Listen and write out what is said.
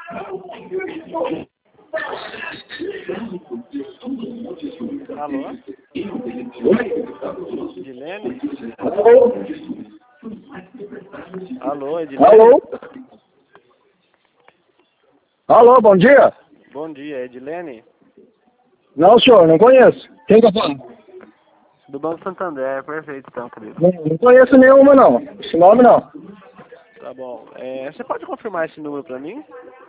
Alô? Edilene? Alô? Alô, Edilene? Alô? Alô, bom dia. Bom dia, Edilene? Não, senhor, não conheço. Quem tá falando? Do Banco Santander, perfeito então, querido. Não conheço nenhuma, não. Esse nome, não. Tá bom. Você pode confirmar esse número pra mim?